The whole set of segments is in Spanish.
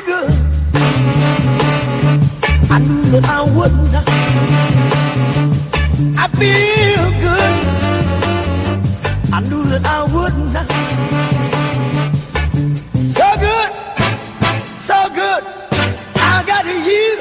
good. I knew that I would not. I feel good. I knew that I would not. So good, so good. I got you.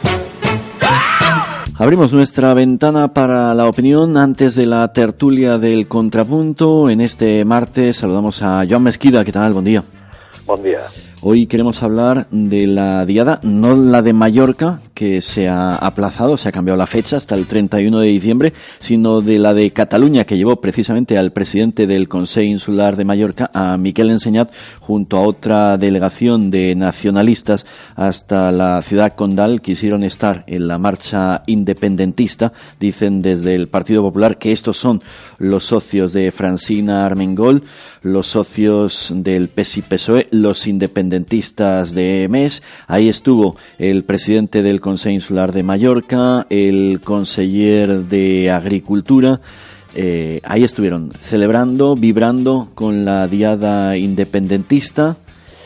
Abrimos nuestra ventana para la opinión antes de la tertulia del contrapunto. En este martes saludamos a Joan Mesquida. ¿Qué tal? Buen día. Buen día. Hoy queremos hablar de la diada, no la de Mallorca, que se ha aplazado, se ha cambiado la fecha hasta el 31 de diciembre, sino de la de Cataluña, que llevó precisamente al presidente del Consell Insular de Mallorca, a Miquel Enseñat, junto a otra delegación de nacionalistas hasta la ciudad condal. Quisieron estar en la marcha independentista. Dicen desde el Partido Popular que estos son los socios de Francina Armengol, los socios del PES y PSOE, los independentistas de MES. Ahí estuvo el presidente del Consell Insular de Mallorca, el conseller de Agricultura. Ahí estuvieron celebrando, vibrando con la diada independentista.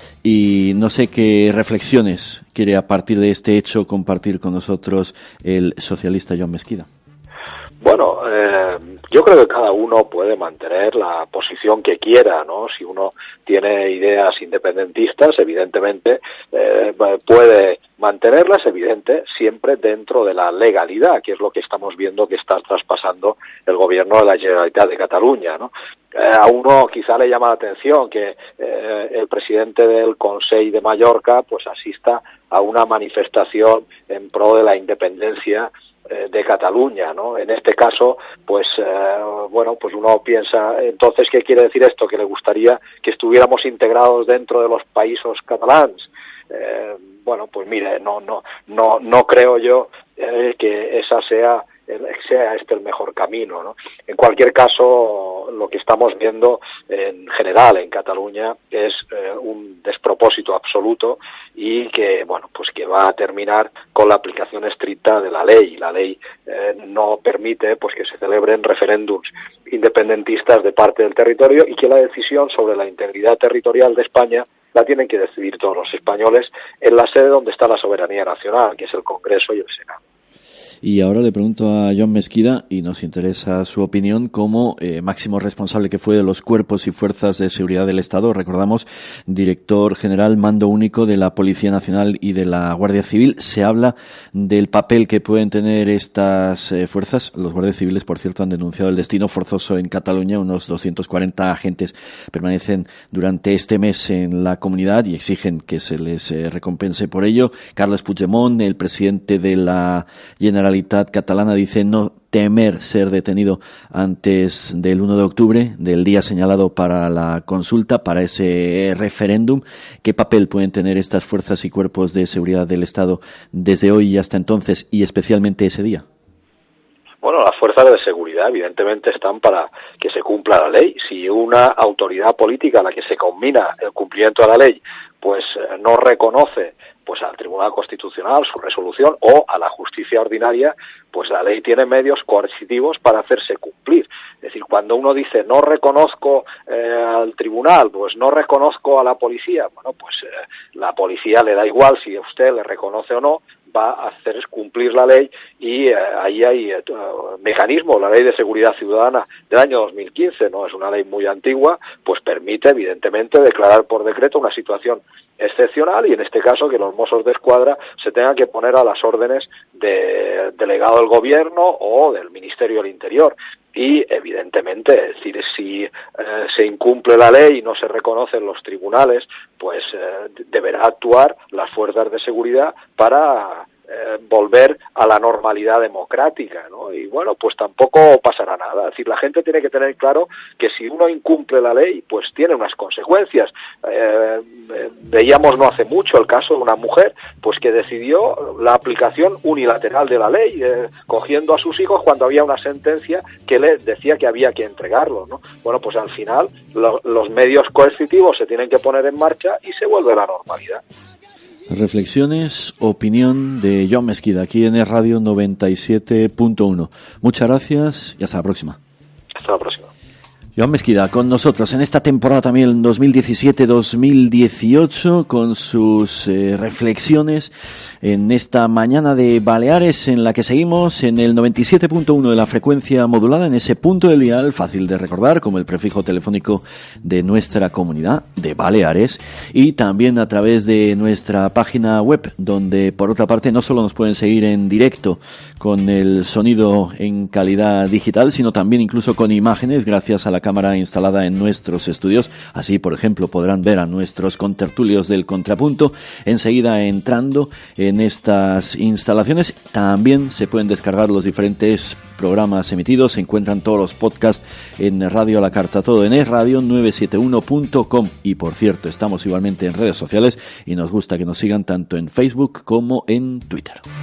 Y no sé qué reflexiones quiere a partir de este hecho compartir con nosotros el socialista Joan Mesquida. Bueno, yo creo que cada uno puede mantener la posición que quiera, ¿no? Si uno tiene ideas independentistas, evidentemente puede mantenerlas, evidente, siempre dentro de la legalidad, que es lo que estamos viendo que está traspasando el gobierno de la Generalitat de Cataluña, ¿no? A uno quizá le llama la atención que el presidente del Consell de Mallorca pues asista a una manifestación en pro de la independencia de Cataluña, ¿no? En este caso, pues bueno, pues uno piensa, entonces, ¿qué quiere decir esto? Que le gustaría que estuviéramos integrados dentro de los países catalans. Bueno, pues mire, no creo yo que esa sea este el mejor camino, ¿no? En cualquier caso, lo que estamos viendo en general en Cataluña es un despropósito absoluto y que, bueno, pues que va a terminar con la aplicación estricta de la ley. La ley no permite pues que se celebren referéndums independentistas de parte del territorio y que la decisión sobre la integridad territorial de España la tienen que decidir todos los españoles en la sede donde está la soberanía nacional, que es el Congreso y el Senado. Y ahora le pregunto a Joan Mesquida, y nos interesa su opinión, como máximo responsable que fue de los cuerpos y fuerzas de seguridad del Estado, recordamos, director general, mando único de la Policía Nacional y de la Guardia Civil. Se habla del papel que pueden tener estas fuerzas. Los guardias civiles, por cierto, han denunciado el destino forzoso en Cataluña. Unos 240 agentes permanecen durante este mes en la comunidad y exigen que se les recompense por ello. Carles Puigdemont, el presidente de la Generalitat catalana, dice no temer ser detenido antes del 1 de octubre, del día señalado para la consulta, para ese referéndum. ¿Qué papel pueden tener estas fuerzas y cuerpos de seguridad del Estado desde hoy y hasta entonces, y especialmente ese día? Bueno, las fuerzas de seguridad evidentemente están para que se cumpla la ley. Si una autoridad política a la que se combina el cumplimiento de la ley pues no reconoce pues al Tribunal Constitucional su resolución o a la justicia ordinaria, pues la ley tiene medios coercitivos para hacerse cumplir. Es decir, cuando uno dice no reconozco al tribunal, pues no reconozco a la policía, bueno, pues la policía le da igual si usted le reconoce o no, va a hacer cumplir la ley y ahí hay mecanismos. La Ley de Seguridad Ciudadana del año 2015, no es una ley muy antigua, pues permite evidentemente declarar por decreto una situación excepcional y en este caso que los Mossos de Escuadra se tengan que poner a las órdenes del delegado del gobierno o del Ministerio del Interior. Y evidentemente, es decir, si se incumple la ley y no se reconocen los tribunales, pues deberá actuar las fuerzas de seguridad para volver a la normalidad democrática, ¿no? Y bueno, pues tampoco pasará nada. Es decir, la gente tiene que tener claro que si uno incumple la ley, pues tiene unas consecuencias. Veíamos no hace mucho el caso de una mujer, pues que decidió la aplicación unilateral de la ley, cogiendo a sus hijos cuando había una sentencia que le decía que había que entregarlos, ¿no? Bueno, pues al final los medios coercitivos se tienen que poner en marcha y se vuelve a la normalidad. Reflexiones, opinión de Joan Mesquida, aquí en Radio 97.1. Muchas gracias y hasta la próxima. Hasta la próxima. Joan Mesquida con nosotros en esta temporada también 2017-2018 con sus reflexiones en esta mañana de Baleares en la que seguimos en el 97.1 de la frecuencia modulada, en ese punto del dial fácil de recordar como el prefijo telefónico de nuestra comunidad de Baleares, y también a través de nuestra página web, donde por otra parte no solo nos pueden seguir en directo con el sonido en calidad digital, sino también incluso con imágenes gracias a la cámara instalada en nuestros estudios. Así, por ejemplo, podrán ver a nuestros contertulios del Contrapunto enseguida entrando en estas instalaciones. También se pueden descargar los diferentes programas emitidos. Se encuentran todos los podcasts en Radio a la Carta, todo en esradio971.com. Y por cierto, estamos igualmente en redes sociales y nos gusta que nos sigan tanto en Facebook como en Twitter.